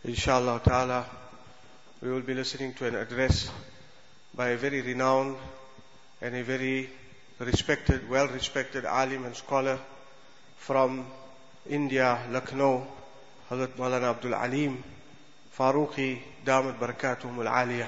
Inshallah ta'ala, we will be listening to an address by a very renowned and a very respected, well-respected alim and scholar from India, Lucknow, Hazrat Maulana Abdul Alim Farooqi Damat Barakatuhum Al-Aliyah.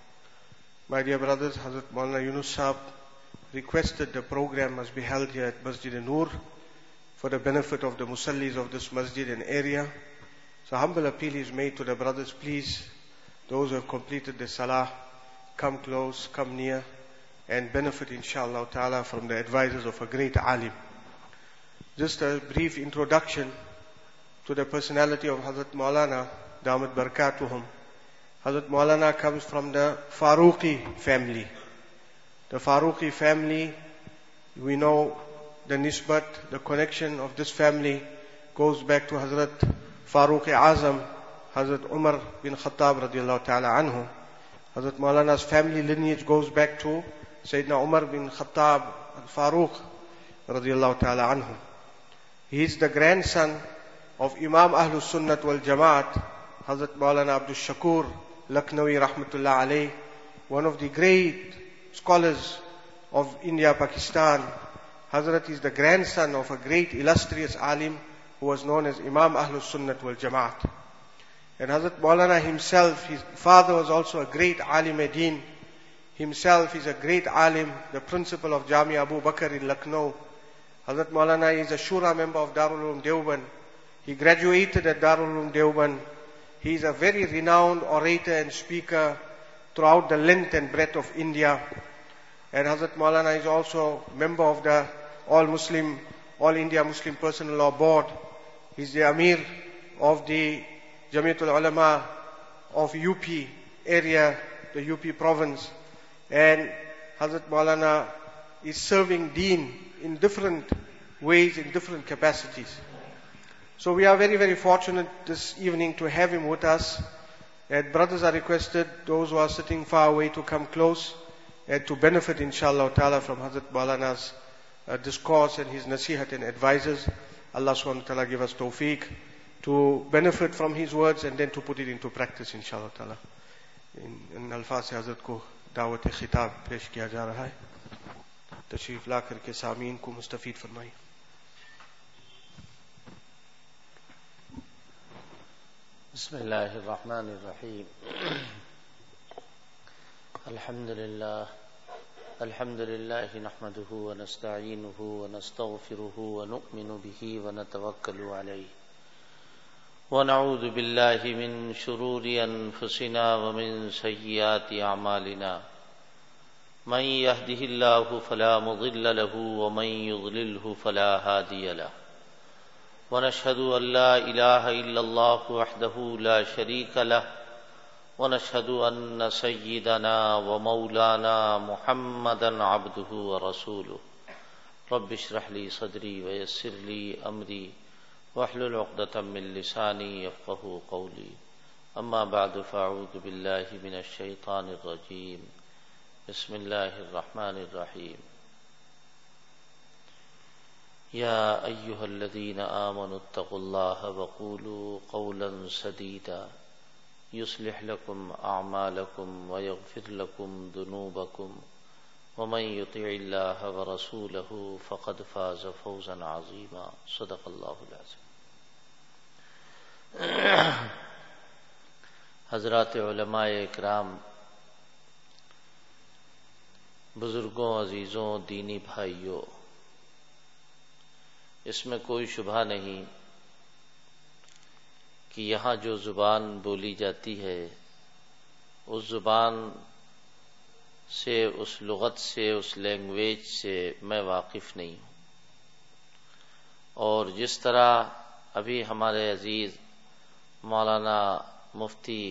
My dear brothers, Hazrat Maulana Yunus Sahab requested the program must be held here at Masjid Noor for the benefit of the musallis of this masjid and area. So humble appeal is made to the brothers, please, those who have completed the salah, come close, come near, and benefit inshallah ta'ala from the advices of a great alim. Just a brief introduction to the personality of Hazrat Maulana Damat Barakatuhum. Hazrat Maulana comes from the Farooqi family. The Farooqi family, we know the nisbat, the connection of this family goes back to Hazrat Farooq Azam, Hazrat Umar bin Khattab radiallahu ta'ala anhu. Hazrat Maulana's family lineage goes back to Sayyidina Umar bin Khattab al-Farooq radiallahu ta'ala anhu. He is the grandson of Imam Ahlus Sunnat wal Jamaat, Hazrat Maulana Abdul Shakur Lucknowi rahmatullah alayh, one of the great scholars of India, Pakistan. Hazrat is the grandson of a great illustrious alim who was known as Imam Ahlus Sunnat wal Jamaat. And Hazrat Maulana himself, his father was also a great alim-e-deen. Himself is a great alim, the principal of Jami Abu Bakr in Lucknow. Hazrat Maulana is a Shura member of Darul Uloom Deoband. He graduated at Darul Uloom Deoband. He is a very renowned orator and speaker throughout the length and breadth of India. And Hazrat Maulana is also member of the All India Muslim Personal Law Board. He's the Amir of the Jamiatul Ulama of UP area, the UP province. And Hazrat Maulana is serving Deen in different ways, in different capacities. So we are very, very fortunate this evening to have him with us. And brothers are requested, those who are sitting far away, to come close and to benefit inshallah ta'ala from Hazrat Maulana's discourse and his nasihat and advices. Allah subhanahu wa ta'ala give us tawfiq to benefit from his words and then to put it into practice inshallah ta'ala. In alfaz se Hazrat ko da'wat khitab pesh kiya ja raha hai. Tashrif la karke saameen ko mustafid farmaiye. Bismillahir Rahmanir Rahim. Alhamdulillah. الحمد لله نحمده ونستعينه ونستغفره ونؤمن به ونتوكل عليه ونعوذ بالله من شرور أنفسنا ومن سيئات أعمالنا من يهده الله فلا مضل له ومن يضلله فلا هادي له ونشهد أن لا إله إلا الله وحده لا شريك له ونشهد أن سيدنا ومولانا محمدا عبده ورسوله رب اشرح لي صدري ويسر لي أمري واحلل عقدة من لساني يفقهوا قولي أما بعد فأعوذ بالله من الشيطان الرجيم بسم الله الرحمن الرحيم يا أيها الذين آمنوا اتقوا الله وقولوا قولا سديدا يصلح لكم أعمالكم ويغفر لكم ذنوبكم ومن يطع الله ورسوله فقد فاز فوزا عظيما صدق الله العظيم. حضرات علماء اکرام، بزرگوں، عزیزوں، دینی بھائیوں، اس میں کوئی شبہ نہیں کہ یہاں جو زبان بولی جاتی ہے اس زبان سے، اس لغت سے، اس لینگویج سے میں واقف نہیں ہوں. اور جس طرح ابھی ہمارے عزیز مولانا مفتی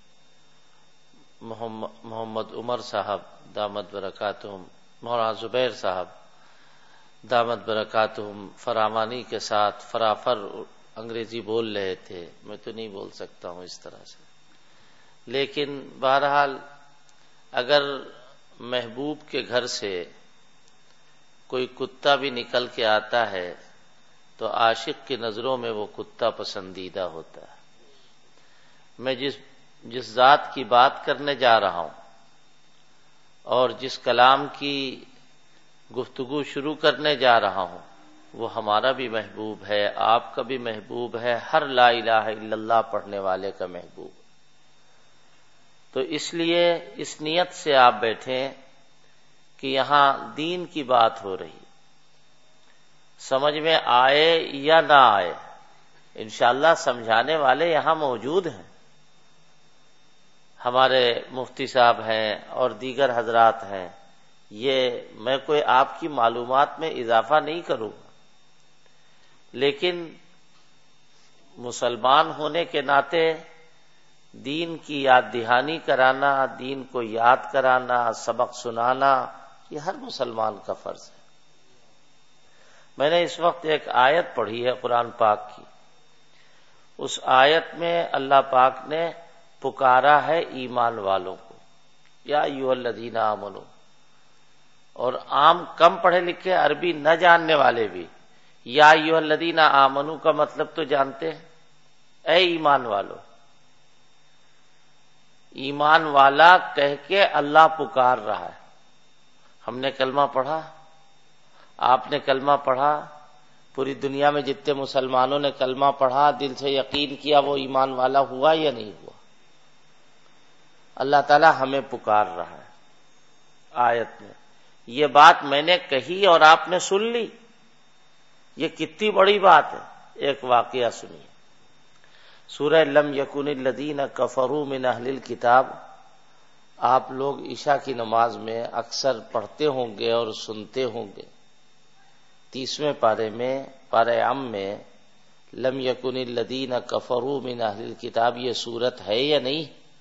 محمد عمر صاحب دامت برکاتہم، مولانا زبیر صاحب دامت برکاتہم فراوانی کے ساتھ فرافر انگریزی بول رہے تھے، میں تو نہیں بول سکتا ہوں اس طرح سے، لیکن بہرحال اگر محبوب کے گھر سے کوئی کتا بھی نکل کے آتا ہے تو عاشق کی نظروں میں وہ کتا پسندیدہ ہوتا ہے. میں جس ذات کی بات کرنے جا رہا ہوں اور جس کلام کی گفتگو شروع کرنے جا رہا ہوں وہ ہمارا بھی محبوب ہے، آپ کا بھی محبوب ہے، ہر لا الہ الا اللہ پڑھنے والے کا محبوب۔ تو اس لیے اس نیت سے آپ بیٹھیں کہ یہاں دین کی بات ہو رہی، سمجھ میں آئے یا نہ آئے، انشاءاللہ سمجھانے والے یہاں موجود ہیں، ہمارے مفتی صاحب ہیں اور دیگر حضرات ہیں۔ یہ میں کوئی آپ کی معلومات میں اضافہ نہیں کروں گا، لیکن مسلمان ہونے کے ناطے دین کی یاد دہانی کرانا، دین کو یاد کرانا، سبق سنانا، یہ ہر مسلمان کا فرض ہے۔ میں نے اس وقت ایک آیت پڑھی ہے قرآن پاک کی، اس آیت میں اللہ پاک نے پکارا ہے ایمان والوں کو، یا ایھا الذین آمنو، اور عام کم پڑھے لکھے عربی نہ جاننے والے بھی یا ایھا الذین آمنو کا مطلب تو جانتے ہیں، اے ایمان والو۔ ایمان والا کہہ کے اللہ پکار رہا ہے۔ ہم نے کلمہ پڑھا، آپ نے کلمہ پڑھا، پوری دنیا میں جتنے مسلمانوں نے کلمہ پڑھا، دل سے یقین کیا، وہ ایمان والا ہوا یا نہیں ہوا؟ اللہ تعالی ہمیں پکار رہا ہے آیت میں۔ یہ بات میں نے کہی اور آپ نے سن لی، یہ کتنی بڑی بات ہے۔ ایک واقعہ سنیے، سورہ لم یکن الذین کفروا من اہل الکتاب، آپ لوگ عشاء کی نماز میں اکثر پڑھتے ہوں گے اور سنتے ہوں گے۔ 30ویں پارے میں، پارہ ام میں، لم یکن الذین کفروا من اہل الکتاب، یہ سورت ہے یا نہیں؟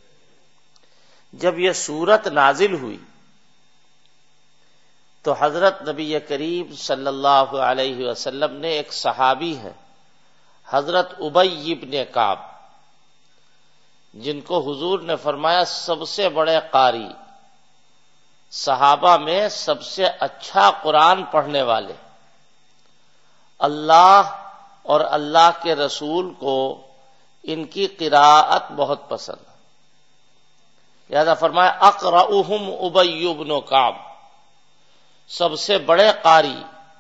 جب یہ سورت نازل ہوئی تو حضرت نبی کریم صلی اللہ علیہ وسلم نے، ایک صحابی ہے حضرت ابی بن کعب، جن کو حضور نے فرمایا سب سے بڑے قاری، صحابہ میں سب سے اچھا قرآن پڑھنے والے، اللہ اور اللہ کے رسول کو ان کی قراءت بہت پسند، لہذا فرمایا اقرؤہم ابی بن کعب، سب سے بڑے قاری،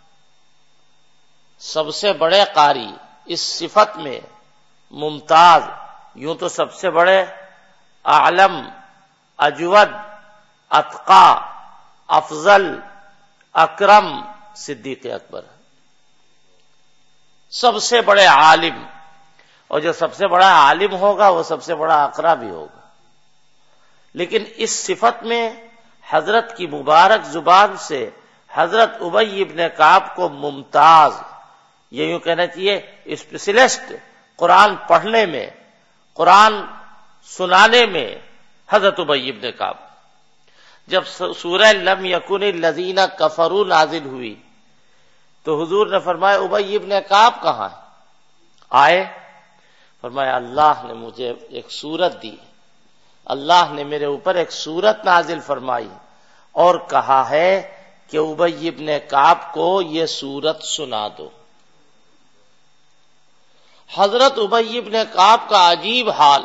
سب سے بڑے قاری، اس صفت میں ممتاز، یوں تو سب سے بڑے، اعلم، اجود، اتقا، افضل، اکرم صدیق اکبر، سب سے بڑے عالم، اور جو سب سے بڑا عالم ہوگا وہ سب سے بڑا اقرا بھی ہوگا۔ لیکن اس صفت میں حضرت کی مبارک زبان سے حضرت ابی بن کعب کو ممتاز، یہ یوں کہنا چاہیے اسپیشلسٹ، قرآن پڑھنے میں، قرآن سنانے میں حضرت ابی بن کعب۔ جب سورہ لم یکن الذین کفروا نازل ہوئی تو حضور نے فرمایا ابی بن کعب کہاں ہے؟ آئے، فرمایا اللہ نے مجھے ایک سورت دی، اللہ نے میرے اوپر ایک سورت نازل فرمائی اور کہا ہے کہ ابی بن کعب کو یہ سورت سنا دو۔ حضرت ابی بن کعب کا عجیب حال،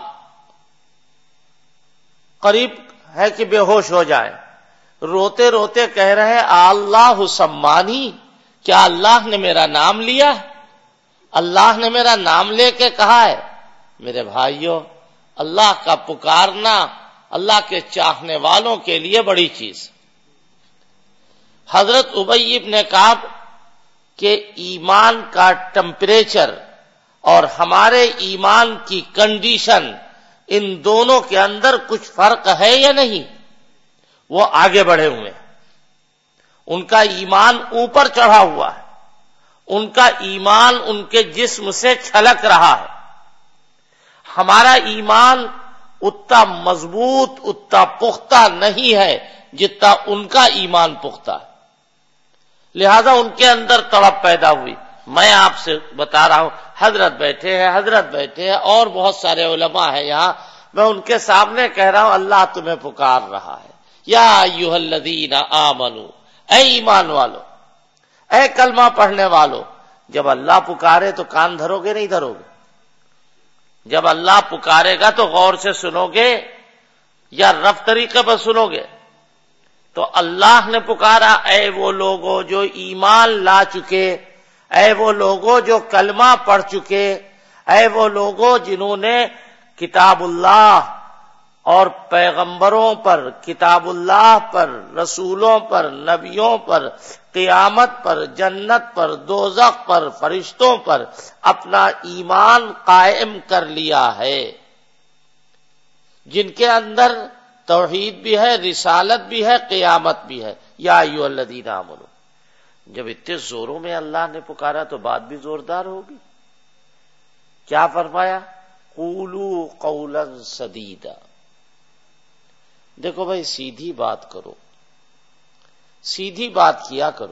قریب ہے کہ بے ہوش ہو جائے، روتے روتے کہہ رہے اللہ سمانی، کیا اللہ نے میرا نام لیا؟ اللہ نے میرا نام لے کے کہا ہے؟ میرے بھائیوں، اللہ کا پکارنا اللہ کے چاہنے والوں کے لیے بڑی چیز۔ حضرت ابی بن کعب کے ایمان کا ٹمپریچر اور ہمارے ایمان کی کنڈیشن، ان دونوں کے اندر کچھ فرق ہے یا نہیں؟ وہ آگے بڑھے ہوئے ہیں، ان کا ایمان اوپر چڑھا ہوا ہے، ان کا ایمان ان کے جسم سے چھلک رہا ہے۔ ہمارا ایمان اتنا مضبوط، اتنا پختہ نہیں ہے جتنا ان کا ایمان پختہ ہے، لہذا ان کے اندر تڑپ پیدا ہوئی۔ میں آپ سے بتا رہا ہوں، حضرت بیٹھے ہیں اور بہت سارے علماء ہیں یہاں، میں ان کے سامنے کہہ رہا ہوں اللہ تمہیں پکار رہا ہے، یا ایھا الذین آمنو، اے ایمان والو، اے کلمہ پڑھنے والو۔ جب اللہ پکارے تو کان دھرو گے نہیں دھرو گے؟ جب اللہ پکارے گا تو غور سے سنو گے یا رف طریقے پر سنو گے؟ تو اللہ نے پکارا، اے وہ لوگوں جو ایمان لا چکے، اے وہ لوگوں جو کلمہ پڑھ چکے، اے وہ لوگوں جنہوں نے کتاب اللہ اور پیغمبروں پر، کتاب اللہ پر، رسولوں پر، نبیوں پر، قیامت پر، جنت پر، دوزخ پر، فرشتوں پر اپنا ایمان قائم کر لیا ہے، جن کے اندر توحید بھی ہے، رسالت بھی ہے، قیامت بھی ہے۔ یا ایھا الذین آمنوا، جب اتنے زوروں میں اللہ نے پکارا تو بات بھی زوردار ہوگی۔ کیا فرمایا؟ قولوا قولا سدیدا۔ دیکھو بھائی، سیدھی بات کرو، سیدھی بات کیا کرو،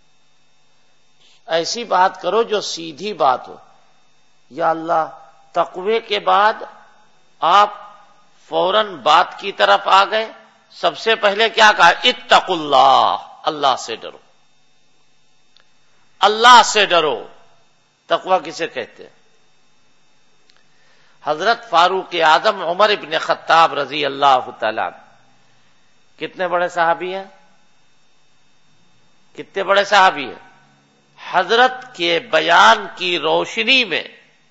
ایسی بات کرو جو سیدھی بات ہو۔ یا اللہ، تقوی کے بعد آپ فوراً بات کی طرف آ گئے۔ سب سے پہلے کیا کہا؟ اتقوا اللہ، اللہ سے ڈرو، اللہ سے ڈرو۔ تقوی کسے کہتے ہیں؟ حضرت فاروق اعظم عمر ابن خطاب رضی اللہ تعالیٰ عنہ کتنے بڑے صحابی ہیں؟ کتنے بڑے صحابی ہیں؟ حضرت کے بیان کی روشنی میں،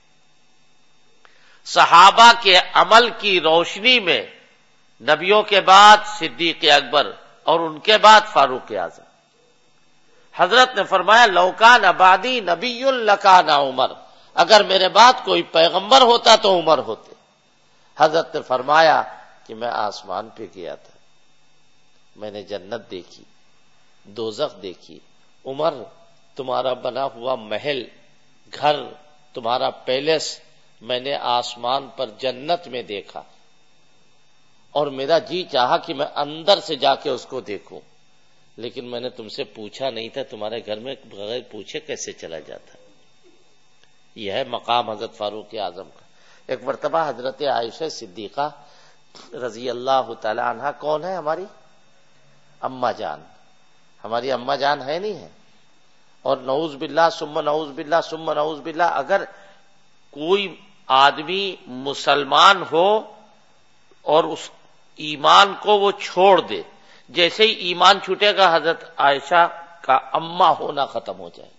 صحابہ کے عمل کی روشنی میں، نبیوں کے بعد صدیق اکبر اور ان کے بعد فاروق اعظم۔ حضرت نے فرمایا لو کان بعدی نبی لکان عمر، اگر میرے بعد کوئی پیغمبر ہوتا تو عمر ہوتے۔ حضرت نے فرمایا کہ میں آسمان پہ گیا تھا، میں نے جنت دیکھی، دوزخ دیکھی، عمر تمہارا بنا ہوا محل، گھر، تمہارا پیلس میں نے آسمان پر جنت میں دیکھا، اور میرا جی چاہا کہ میں اندر سے جا کے اس کو دیکھوں، لیکن میں نے تم سے پوچھا نہیں تھا، تمہارے گھر میں بغیر پوچھے کیسے چلا جاتا۔ یہ ہے مقام حضرت فاروق اعظم کا۔ ایک مرتبہ حضرت عائشہ صدیقہ رضی اللہ تعالی عنہا، کون ہے؟ ہماری اماں جان، ہماری اماں جان ہے نہیں ہے؟ اور نعوذ باللہ ثم نعوذ باللہ ثم نعوذ باللہ، اگر کوئی آدمی مسلمان ہو اور اس ایمان کو وہ چھوڑ دے، جیسے ہی ایمان چھوٹے گا حضرت عائشہ کا اماں ہونا ختم ہو جائے۔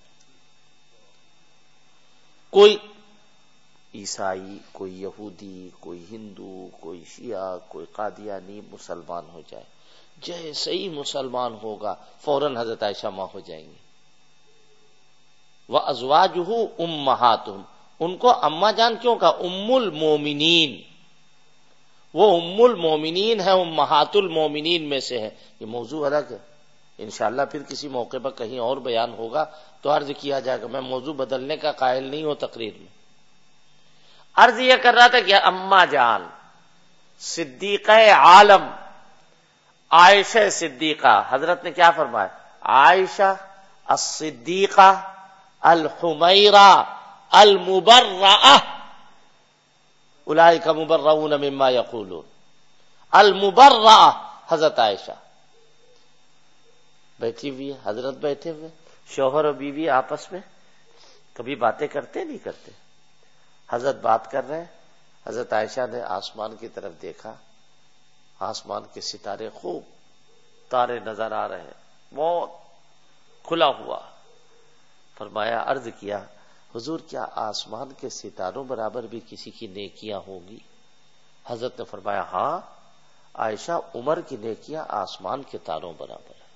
کوئی عیسائی، کوئی یہودی، کوئی ہندو، کوئی شیعہ، کوئی قادیانی مسلمان ہو جائے، جیسے ہی مسلمان ہوگا فوراً حضرت عائشہ ماں ہو جائیں گی۔ وَأَزْوَاجُهُ أُمَّهَاتُهُمْ، ان کو اماں جان کیوں کہا؟ ام المومنین، وہ ام المومنین ہے، امہات المومنین میں سے ہے۔ یہ موضوع الگ ہے، انشاءاللہ پھر کسی موقع پر کہیں اور بیان ہوگا تو عرض کیا جائے گا، میں موضوع بدلنے کا قائل نہیں ہوں تقریر میں۔ عرض یہ کر رہا تھا کہ اماں جان صدیقہ عالم عائشہ صدیقہ، حضرت نے کیا فرمایا؟ عائشہ الصدیقہ الحمیرہ المبرأہ، اولئک مبرؤون مما یقولون، المبرأہ حضرت عائشہ بیٹھی ہوئی ہے، حضرت بیٹھے ہوئے، شوہر اور بیوی آپس میں کبھی باتیں کرتے نہیں کرتے، حضرت بات کر رہے ہیں، حضرت عائشہ نے آسمان کی طرف دیکھا، آسمان کے ستارے خوب تارے نظر آ رہے ہیں، بہت کھلا ہوا۔ فرمایا، عرض کیا حضور کیا آسمان کے ستاروں برابر بھی کسی کی نیکیاں ہوں گی؟ حضرت نے فرمایا ہاں عائشہ، عمر کی نیکیاں آسمان کے تاروں برابر ہے۔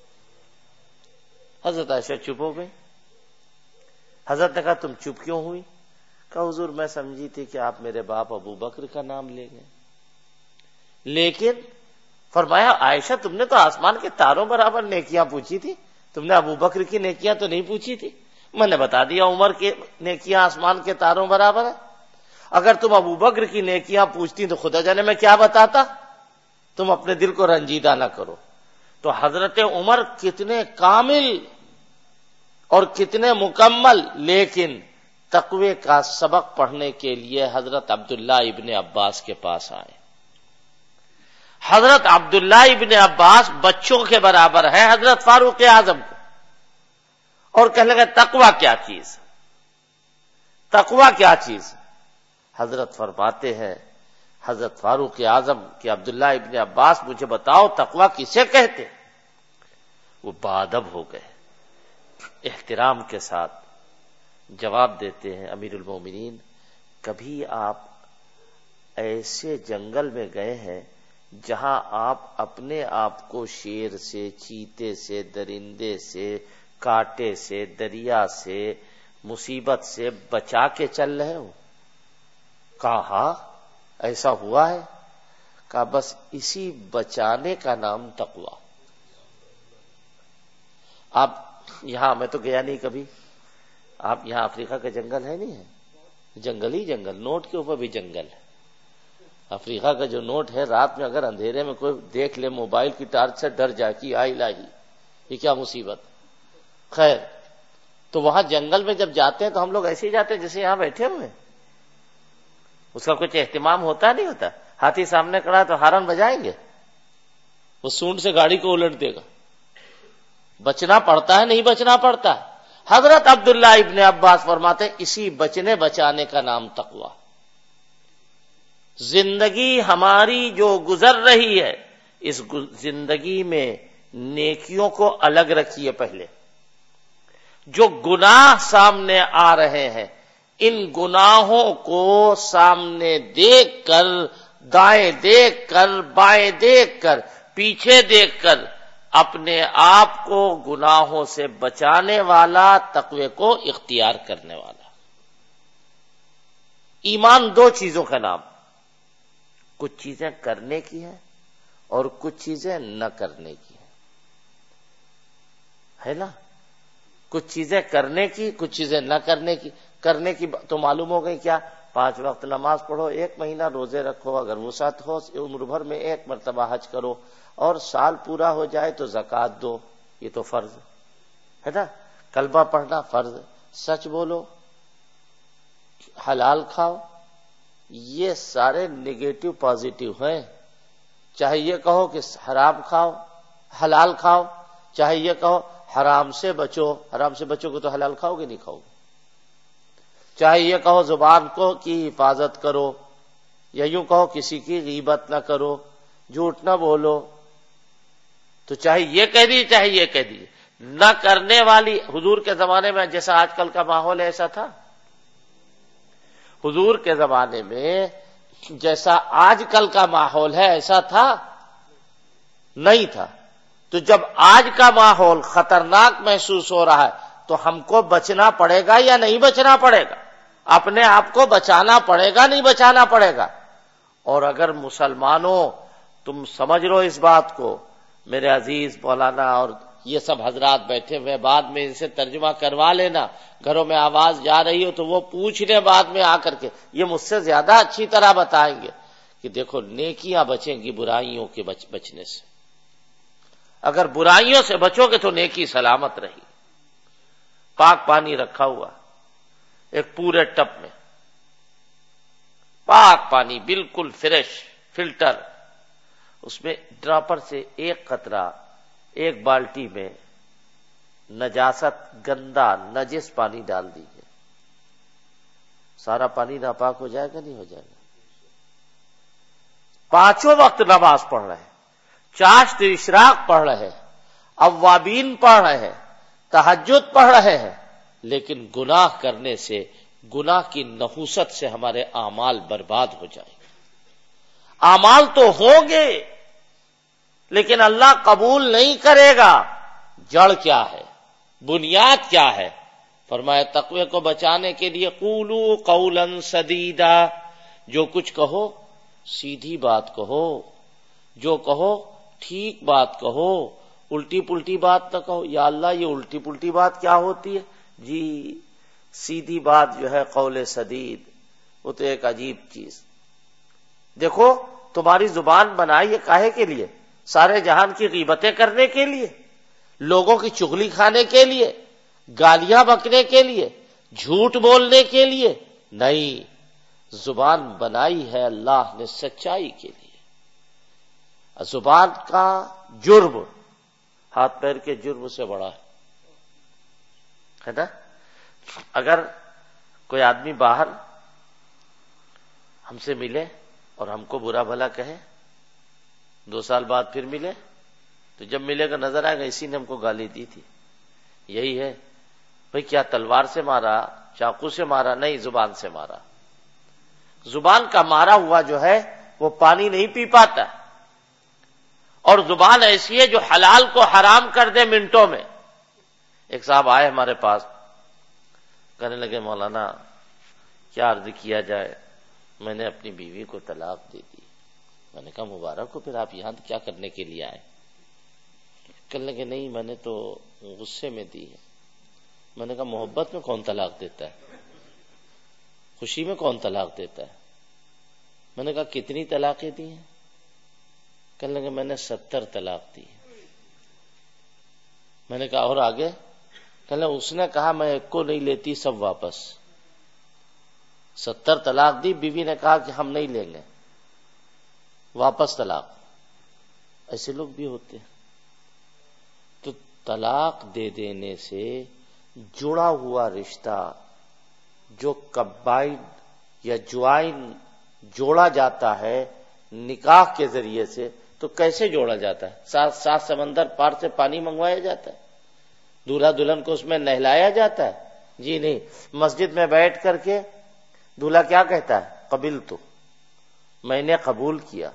حضرت عائشہ چپ ہو گئی۔ حضرت نے کہا تم چپ کیوں ہوئی؟ کہا حضور میں سمجھی تھی کہ آپ میرے باپ ابو بکر کا نام لے گئے، لیکن فرمایا عائشہ تم نے تو آسمان کے تاروں برابر نیکیاں پوچھی تھی، تم نے ابو بکر کی نیکیاں تو نہیں پوچھی تھی۔ میں نے بتا دیا عمر کی نیکیاں آسمان کے تاروں برابر ہے، اگر تم ابو بکر کی نیکیاں پوچھتی تو خدا جانے میں کیا بتاتا، تم اپنے دل کو رنجیدہ نہ کرو۔ تو حضرت عمر کتنے کامل اور کتنے مکمل، لیکن تقوی کا سبق پڑھنے کے لیے حضرت عبداللہ ابن عباس کے پاس آئے۔ حضرت عبداللہ ابن عباس بچوں کے برابر ہے حضرت فاروق اعظم کو، اور کہنے لگے تقوی کیا چیز، تقوی کیا چیز۔ حضرت فرماتے ہیں حضرت فاروق اعظم کہ عبداللہ ابن عباس مجھے بتاؤ تقویٰ کسے کہتے؟ وہ باادب ہو گئے، احترام کے ساتھ جواب دیتے ہیں امیر المومنین کبھی آپ ایسے جنگل میں گئے ہیں جہاں آپ اپنے آپ کو شیر سے، چیتے سے، درندے سے، کانٹے سے، دریا سے، مصیبت سے بچا کے چل رہے ہو؟ کہا ہاں ایسا ہوا ہے۔ کہا بس اسی بچانے کا نام تقویٰ۔ آپ یہاں، میں تو گیا نہیں کبھی، آپ یہاں افریقہ کا جنگل ہے نہیں ہے؟ جنگل ہی جنگل، نوٹ کے اوپر بھی جنگل ہے۔ افریقہ کا جو نوٹ ہے رات میں اگر اندھیرے میں کوئی دیکھ لے موبائل کی ٹارچ سے ڈر جائے کہ آئی الہی یہ کیا مصیبت۔ خیر تو وہاں جنگل میں جب جاتے ہیں تو ہم لوگ ایسے ہی جاتے ہیں جیسے یہاں بیٹھے ہوئے، اس کا کچھ اہتمام ہوتا نہیں ہوتا۔ ہاتھی سامنے کھڑا ہے تو ہارن بجائیں گے، وہ سونڈ سے گاڑی کو الٹ دے گا۔ بچنا پڑتا ہے نہیں بچنا پڑتا؟ حضرت عبداللہ ابن عباس فرماتے اسی بچنے بچانے کا نام تقویٰ۔ زندگی ہماری جو گزر رہی ہے اس زندگی میں نیکیوں کو الگ رکھیے پہلے۔ جو گناہ سامنے آ رہے ہیں ان گناہوں کو سامنے دیکھ کر، دائیں دیکھ کر، بائیں دیکھ کر، پیچھے دیکھ کر اپنے آپ کو گناہوں سے بچانے والا، تقوی کو اختیار کرنے والا۔ ایمان دو چیزوں کا نام، کچھ چیزیں کرنے کی ہیں اور کچھ چیزیں نہ کرنے کی ہیں، ہے نا؟ کچھ چیزیں کرنے کی، کچھ چیزیں نہ کرنے کی۔ کرنے کی تو معلوم ہو گئی کیا؟ 5 وقت نماز پڑھو، 1 مہینہ روزے رکھو، اگر وسعت ہو عمر بھر میں 1 مرتبہ حج کرو، اور سال پورا ہو جائے تو زکوٰۃ دو، یہ تو فرض ہے نا؟ کلمہ پڑھنا فرض، سچ بولو، حلال کھاؤ، یہ سارے نگیٹو پازیٹو ہیں۔ چاہے یہ کہو کہ حرام کھاؤ، حلال کھاؤ، چاہے یہ کہو حرام سے بچو، حرام سے بچو گے تو حلال کھاؤ گے نہیں کھاؤ گے، چاہے یہ کہو زبان کو کی حفاظت کرو، یا یوں کہو کسی کی غیبت نہ کرو، جھوٹ نہ بولو، تو چاہے یہ کہہ دیجیے چاہے یہ کہہ دیجیے۔ نہ کرنے والی، حضور کے زمانے میں جیسا آج کل کا ماحول ہے ایسا تھا؟ حضور کے زمانے میں جیسا آج کل کا ماحول ہے ایسا تھا؟ نہیں تھا۔ تو جب آج کا ماحول خطرناک محسوس ہو رہا ہے تو ہم کو بچنا پڑے گا یا نہیں بچنا پڑے گا؟ اپنے آپ کو بچانا پڑے گا نہیں بچانا پڑے گا؟ اور اگر مسلمانوں تم سمجھ لو اس بات کو، میرے عزیز مولانا اور یہ سب حضرات بیٹھے ہوئے، بعد میں ان سے ترجمہ کروا لینا، گھروں میں آواز جا رہی ہو تو وہ پوچھ لیں بعد میں آ کر کے، یہ مجھ سے زیادہ اچھی طرح بتائیں گے کہ دیکھو نیکیاں بچیں گی برائیوں کے بچنے سے۔ اگر برائیوں سے بچو گے تو نیکی سلامت رہی۔ پاک پانی رکھا ہوا ایک پورے ٹب میں، پاک پانی بالکل فریش فلٹر، اس میں ڈراپر سے 1 قطرہ 1 بالٹی میں نجاست، گندا نجس پانی ڈال دیجیے، سارا پانی ناپاک ہو جائے گا نہیں ہو جائے گا؟ 5 وقت نماز پڑھ رہے ہیں، چاشت اشراق پڑھ رہے ہیں، اوابین پڑھ رہے ہیں، تہجد پڑھ رہے ہیں، لیکن گناہ کرنے سے، گناہ کی نحوست سے ہمارے اعمال برباد ہو جائیں گے۔ اعمال تو ہوں گے لیکن اللہ قبول نہیں کرے گا۔ جڑ کیا ہے؟ بنیاد کیا ہے؟ فرمایا تقوی کو بچانے کے لیے قولوا قولا سدیدا، جو کچھ کہو سیدھی بات کہو، جو کہو ٹھیک بات کہو، الٹی پلٹی بات نہ کہو۔ یا اللہ یہ الٹی پلٹی بات کیا ہوتی ہے؟ جی سیدھی بات جو ہے قول سدید، وہ تو ایک عجیب چیز۔ دیکھو تمہاری زبان بنائی ہے کاہے کے لیے؟ سارے جہان کی غیبتیں کرنے کے لیے، لوگوں کی چغلی کھانے کے لیے، گالیاں بکنے کے لیے، جھوٹ بولنے کے لیے نہیں، زبان بنائی ہے اللہ نے سچائی کے لیے۔ زبان کا جرم ہاتھ پیر کے جرم سے بڑا ہے نا؟ اگر کوئی آدمی باہر ہم سے ملے اور ہم کو برا بھلا کہے، 2 سال بعد پھر ملے تو جب ملے گا نظر آئے گا اسی نے ہم کو گالی دی تھی. یہی ہے بھئی. کیا تلوار سے مارا، چاقو سے مارا؟ نہیں، زبان سے مارا. زبان کا مارا ہوا جو ہے وہ پانی نہیں پی پاتا، اور زبان ایسی ہے جو حلال کو حرام کر دے منٹوں میں. ایک صاحب آئے ہمارے پاس، کہنے لگے مولانا کیا عرض کیا جائے، میں نے اپنی بیوی کو طلاق دے دی. میں نے کہا مبارک ہو، پھر آپ یہاں کیا کرنے کے لیے آئے؟ کہنے لگے نہیں میں نے تو غصے میں دی ہے. میں نے کہا محبت میں کون طلاق دیتا ہے؟ خوشی میں کون طلاق دیتا ہے؟ میں نے کہا کتنی طلاقیں دی ہیں؟ کہنے لگے میں نے 70 طلاق دی. میں نے کہا اور آگے؟ کہنے لگے اس نے کہا میں ایک کو نہیں لیتی، سب واپس. 70 طلاق دی، بیوی نے کہا کہ ہم نہیں لیں گے، واپس طلاق. ایسے لوگ بھی ہوتے ہیں. تو طلاق دے دینے سے جڑا ہوا رشتہ جو کمبائن یا جوائن جوڑا جاتا ہے نکاح کے ذریعے سے، تو کیسے جوڑا جاتا ہے؟ 7 سمندر پار سے پانی منگوایا جاتا ہے؟ دولہا دلہن کو اس میں نہلایا جاتا ہے؟ جی نہیں. مسجد میں بیٹھ کر کے دولہا کیا کہتا ہے؟ قبلت، میں نے قبول کیا.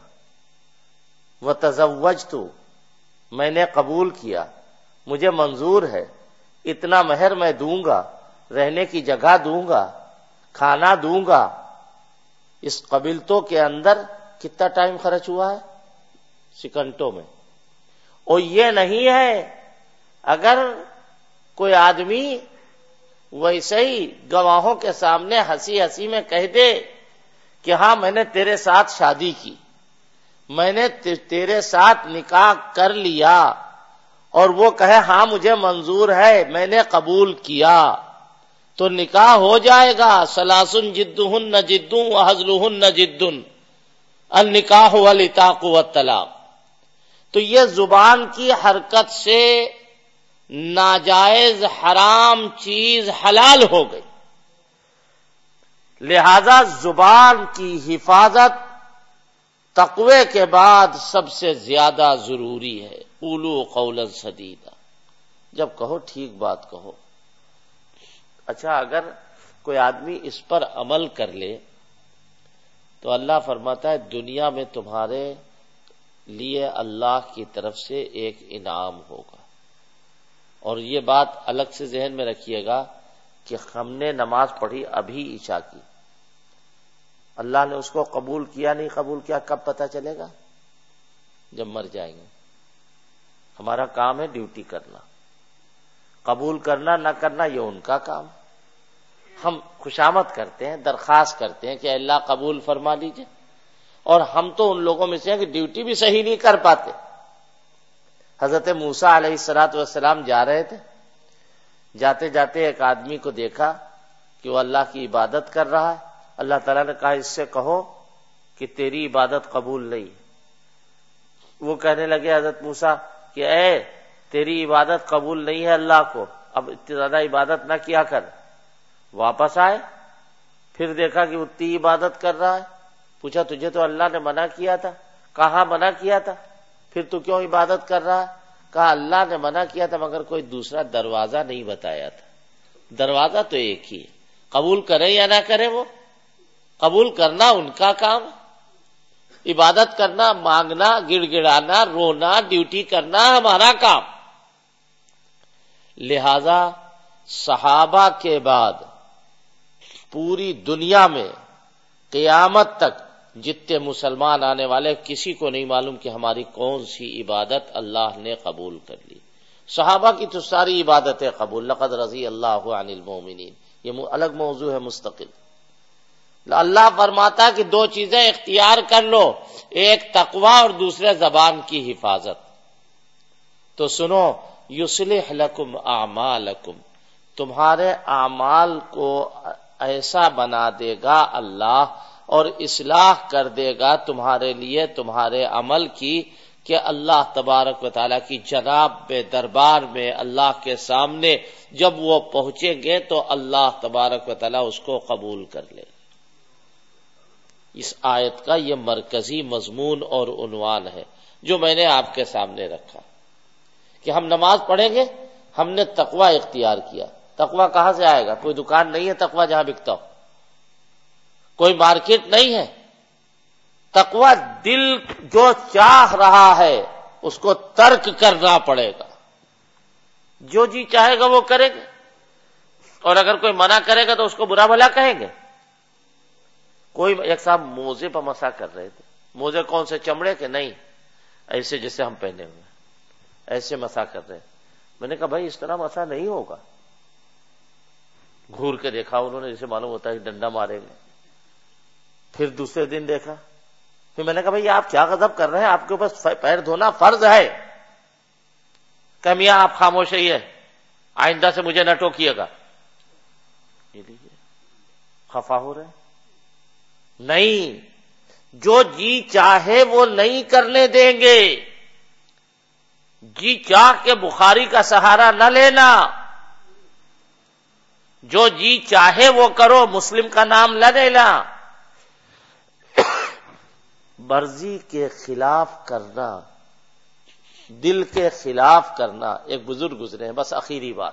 وتزوجت، میں نے قبول کیا، مجھے منظور ہے، اتنا مہر میں دوں گا، رہنے کی جگہ دوں گا، کھانا دوں گا. اس قبلتوں کے اندر کتنا ٹائم خرچ ہوا ہے؟ سیکنڈوں میں. اور یہ نہیں ہے اگر کوئی آدمی ویسے ہی گواہوں کے سامنے ہنسی ہنسی میں کہہ دے کہ ہاں میں نے تیرے ساتھ شادی کی، میں نے تیرے ساتھ نکاح کر لیا، اور وہ کہے ہاں مجھے منظور ہے، میں نے قبول کیا، تو نکاح ہو جائے گا. ثلاثن جدہن جد وہزلہن جد، النکاح والعتاق والطلاق. تو یہ زبان کی حرکت سے ناجائز حرام چیز حلال ہو گئی. لہذا زبان کی حفاظت تقوی کے بعد سب سے زیادہ ضروری ہے. قولوا قولا سدیدا، جب کہو ٹھیک بات کہو. اچھا اگر کوئی آدمی اس پر عمل کر لے تو اللہ فرماتا ہے دنیا میں تمہارے لیے اللہ کی طرف سے ایک انعام ہوگا. اور یہ بات الگ سے ذہن میں رکھیے گا کہ ہم نے نماز پڑھی ابھی عشاء کی، اللہ نے اس کو قبول کیا نہیں قبول کیا کب پتہ چلے گا؟ جب مر جائیں گے. ہمارا کام ہے ڈیوٹی کرنا، قبول کرنا نہ کرنا یہ ان کا کام. ہم خوشامد کرتے ہیں، درخواست کرتے ہیں کہ اللہ قبول فرما لیجئے، اور ہم تو ان لوگوں میں سے ہیں کہ ڈیوٹی بھی صحیح نہیں کر پاتے. حضرت موسیٰ علیہ السلام جا رہے تھے، جاتے جاتے ایک آدمی کو دیکھا کہ وہ اللہ کی عبادت کر رہا ہے. اللہ تعالیٰ نے کہا اس سے کہو کہ تیری عبادت قبول نہیں. وہ کہنے لگے حضرت موسیٰ کہ اے تیری عبادت قبول نہیں ہے اللہ کو، اب اتنی زیادہ عبادت نہ کیا کر. واپس آئے، پھر دیکھا کہ اتنی عبادت کر رہا ہے. پوچھا تجھے تو اللہ نے منع کیا تھا. کہاں منع کیا تھا؟ پھر تو کیوں عبادت کر رہا ہے؟ کہا اللہ نے منع کیا تھا مگر کوئی دوسرا دروازہ نہیں بتایا تھا. دروازہ تو ایک ہی ہے، قبول کرے یا نہ کرے. وہ قبول کرنا ان کا کام، عبادت کرنا، مانگنا، گڑ گڑانا، رونا، ڈیوٹی کرنا ہمارا کام. لہذا صحابہ کے بعد پوری دنیا میں قیامت تک جتنے مسلمان آنے والے کسی کو نہیں معلوم کہ ہماری کون سی عبادت اللہ نے قبول کر لی. صحابہ کی تو ساری عبادتیں قبول. لقد رضی اللہ عن المؤمنین، یہ الگ موضوع ہے مستقل. اللہ فرماتا ہے کہ 2 چیزیں اختیار کر لو، ایک تقوی اور دوسرے زبان کی حفاظت. تو سنو، یصلح لکم اعمالکم، تمہارے اعمال کو ایسا بنا دے گا اللہ اور اصلاح کر دے گا تمہارے لیے تمہارے عمل کی، کہ اللہ تبارک و تعالیٰ کی جناب میں، دربار میں، اللہ کے سامنے جب وہ پہنچیں گے تو اللہ تبارک و تعالیٰ اس کو قبول کر لے. اس آیت کا یہ مرکزی مضمون اور عنوان ہے جو میں نے آپ کے سامنے رکھا کہ ہم نماز پڑھیں گے، ہم نے تقوی اختیار کیا۔ تقوی کہاں سے آئے گا؟ کوئی دکان نہیں ہے تقوی جہاں بکتا ہو، کوئی مارکیٹ نہیں ہے۔ تقوی دل جو چاہ رہا ہے اس کو ترک کرنا پڑے گا، جو جی چاہے گا وہ کرے گا، اور اگر کوئی منع کرے گا تو اس کو برا بھلا کہیں گے۔ کوئی ایک صاحب موزے پر مسا کر رہے تھے، موزے کون سے، چمڑے کے؟ نہیں، ایسے جیسے ہم پہنے ہوئے، ایسے مسا کر رہے۔ میں نے کہا بھائی اس طرح مسا نہیں ہوگا۔ گھور کے دیکھا انہوں نے، جسے معلوم ہوتا ہے ڈنڈا ماریں گے۔ پھر دوسرے دن دیکھا، پھر میں نے کہا بھائی آپ کیا غضب کر رہے ہیں، آپ کے اوپر پیر دھونا فرض ہے۔ کہ میاں آپ خاموش ہی ہے، آئندہ سے مجھے نہ ٹوکیے گا۔ یہ لیجیے، خفا ہو رہے ہیں؟ نہیں، جو جی چاہے وہ نہیں کرنے دیں گے۔ جی چاہ کے بخاری کا سہارا نہ لینا، جو جی چاہے وہ کرو، مسلم کا نام نہ لینا۔ مرضی کے خلاف کرنا، دل کے خلاف کرنا۔ ایک بزرگ گزرے ہیں، بس آخری بات،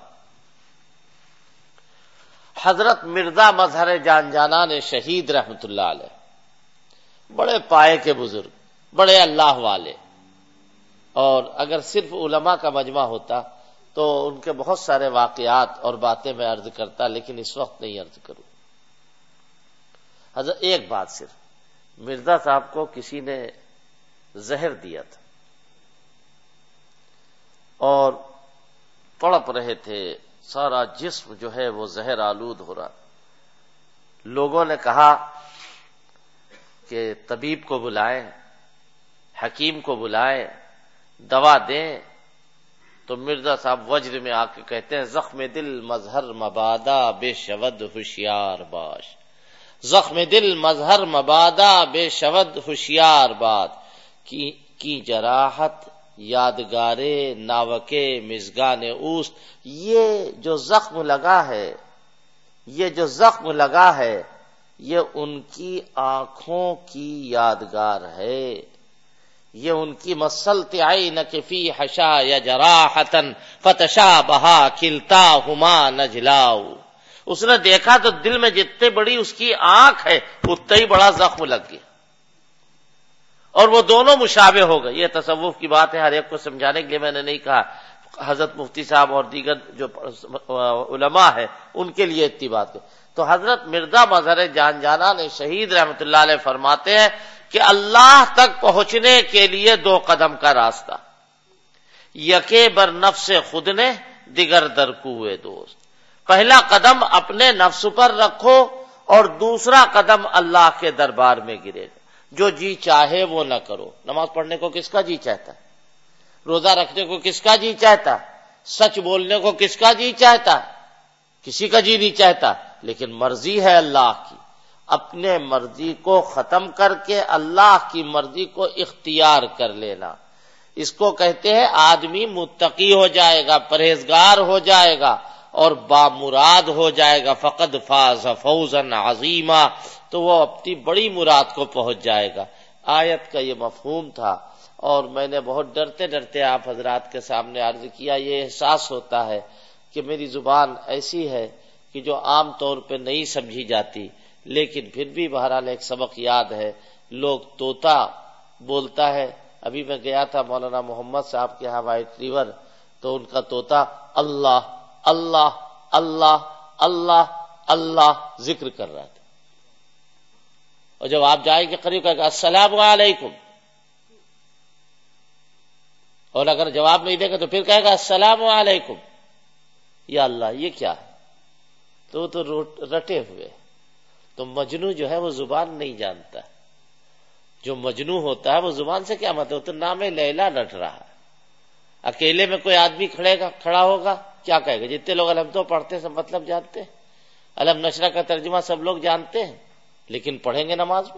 حضرت مرزا مظہر جان جانان شہید رحمت اللہ علیہ، بڑے پائے کے بزرگ، بڑے اللہ والے، اور اگر صرف علماء کا مجمع ہوتا تو ان کے بہت سارے واقعات اور باتیں میں عرض کرتا، لیکن اس وقت نہیں عرض کروں۔ حضرت ایک بات صرف، مرزا صاحب کو کسی نے زہر دیا تھا اور تڑپ رہے تھے، سارا جسم جو ہے وہ زہر آلود ہو رہا۔ لوگوں نے کہا کہ طبیب کو بلائیں، حکیم کو بلائیں، دوا دیں۔ تو مرزا صاحب وجر میں آ کے کہتے ہیں، زخم دل مظہر مبادا بے شود ہوشیار باش، زخم دل مظہر مبادا بے شود ہوشیار باد، کی جراحت یادگارے ناوکے مزگان اوست۔ یہ جو زخم لگا ہے، یہ جو زخم لگا ہے، یہ ان کی آنکھوں کی یادگار ہے، یہ ان کی مسلط عینک فی حشایا جراحتن فتشابہا کلتاہما نجلاؤ۔ اس نے دیکھا تو دل میں جتنے بڑی اس کی آنکھ ہے اتنا ہی بڑا زخم لگ گیا، اور وہ دونوں مشابہ ہو گئے۔ یہ تصوف کی بات ہے، ہر ایک کو سمجھانے کے لیے میں نے نہیں کہا، حضرت مفتی صاحب اور دیگر جو علماء ہیں ان کے لیے اتنی بات ہے۔ تو حضرت مرزا مظہر جان جانان شہید رحمت اللہ علیہ فرماتے ہیں کہ اللہ تک پہنچنے کے لیے 2 قدم کا راستہ، یکے بر نفس خود نے، دیگر در کوئے دوست۔ پہلا قدم اپنے نفس پر رکھو اور دوسرا قدم اللہ کے دربار میں گرے گا۔ جو جی چاہے وہ نہ کرو۔ نماز پڑھنے کو کس کا جی چاہتا ہے؟ روزہ رکھنے کو کس کا جی چاہتا؟ سچ بولنے کو کس کا جی چاہتا؟ کسی کا جی نہیں چاہتا، لیکن مرضی ہے اللہ کی۔ اپنے مرضی کو ختم کر کے اللہ کی مرضی کو اختیار کر لینا، اس کو کہتے ہیں آدمی متقی ہو جائے گا، پرہیزگار ہو جائے گا اور بامراد ہو جائے گا۔ فقد فاز فوزا عظیما، تو وہ اپنی بڑی مراد کو پہنچ جائے گا۔ آیت کا یہ مفہوم تھا، اور میں نے بہت ڈرتے ڈرتے آپ حضرات کے سامنے عرض کیا۔ یہ احساس ہوتا ہے کہ میری زبان ایسی ہے کہ جو عام طور پہ نہیں سمجھی جاتی، لیکن پھر بھی بہرحال ایک سبق یاد ہے۔ لوگ طوطا بولتا ہے، ابھی میں گیا تھا مولانا محمد صاحب کے ہاں وائٹ ریور، تو ان کا طوطا اللہ اللہ اللہ اللہ اللہ ذکر کر رہا تھا، اور جب آپ جائیں گے قریب کہا کہ السلام علیکم، اور اگر جواب نہیں دے گا تو پھر کہے گا السلام علیکم۔ یا اللہ، یہ کیا ہے؟ تو رٹے ہوئے۔ تو مجنو جو ہے وہ زبان نہیں جانتا، جو مجنو ہوتا ہے وہ زبان سے کیا مطلب؟ تو نام لیلا رٹ رہا ہے۔ اکیلے میں کوئی آدمی کھڑا ہوگا، کیا کہے گا؟ جتنے لوگ الحمد تو پڑھتے ہیں سب مطلب جانتے ہیں، علم نشرہ کا ترجمہ سب لوگ جانتے ہیں، لیکن پڑھیں گے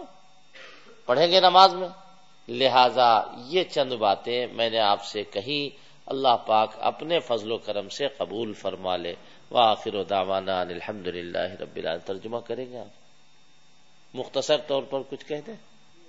نماز میں۔ لہذا یہ چند باتیں میں نے آپ سے کہیں، اللہ پاک اپنے فضل و کرم سے قبول فرما لے۔ وآخر دعوانا الحمدللہ رب العالمین۔ ترجمہ کریں گے آپ؟ مختصر طور پر کچھ کہہ دیں؟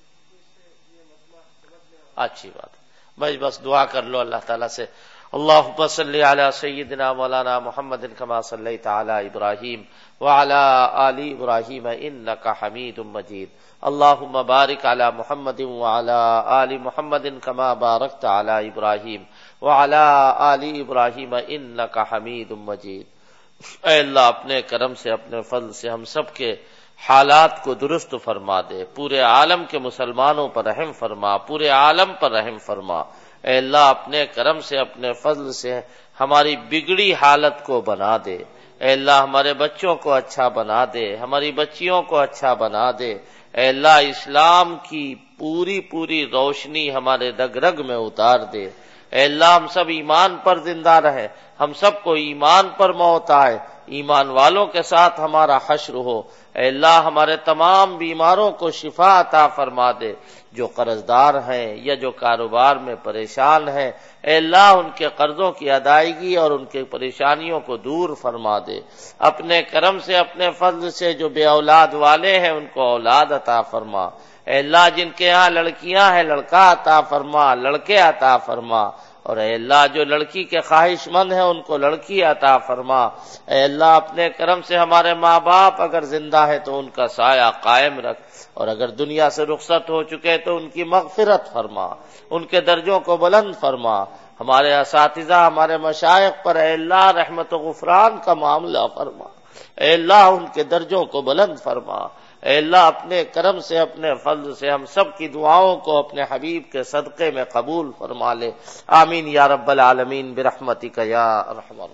اچھی بات ہے، بس دعا کر لو اللہ تعالیٰ سے. اللہم صلی علی سیدنا مولانا محمد کما صلیت علی ابراہیم وعلی آل ابراہیم انک حمید مجید. اللہم بارک علی محمد وعلی آل محمد کما بارکت علی ابراہیم وعلی آل ابراہیم انک حمید مجید. اے اللہ اپنے کرم سے اپنے فضل سے ہم سب کے حالات کو درست فرما دے، پورے عالم کے مسلمانوں پر رحم فرما، پورے عالم پر رحم فرما. اے اللہ اپنے کرم سے اپنے فضل سے ہماری بگڑی حالت کو بنا دے. اے اللہ ہمارے بچوں کو اچھا بنا دے، ہماری بچیوں کو اچھا بنا دے. اے اللہ اسلام کی پوری روشنی ہمارے رگ رگ میں اتار دے. اے اللہ ہم سب ایمان پر زندہ رہے، ہم سب کو ایمان پر موت آئے، ایمان والوں کے ساتھ ہمارا حشر ہو. اے اللہ ہمارے تمام بیماروں کو شفا عطا فرما دے، جو قرض دار ہیں یا جو کاروبار میں پریشان ہیں. اے اللہ ان کے قرضوں کی ادائیگی اور ان کے پریشانیوں کو دور فرما دے. اپنے کرم سے اپنے فضل سے جو بے اولاد والے ہیں ان کو اولاد عطا فرما. اے اللہ جن کے ہاں لڑکیاں ہیں لڑکا عطا فرما، لڑکے عطا فرما. اور اے اللہ جو لڑکی کے خواہش مند ہیں ان کو لڑکی عطا فرما. اے اللہ اپنے کرم سے ہمارے ماں باپ اگر زندہ ہے تو ان کا سایہ قائم رکھ، اور اگر دنیا سے رخصت ہو چکے تو ان کی مغفرت فرما، ان کے درجوں کو بلند فرما. ہمارے اساتذہ ہمارے مشائخ پر اے اللہ رحمت و غفران کا معاملہ فرما. اے اللہ ان کے درجوں کو بلند فرما. اے اللہ اپنے کرم سے اپنے فضل سے ہم سب کی دعاؤں کو اپنے حبیب کے صدقے میں قبول فرما لے. آمین یا رب العالمین برحمتک یا ارحم الراحمین.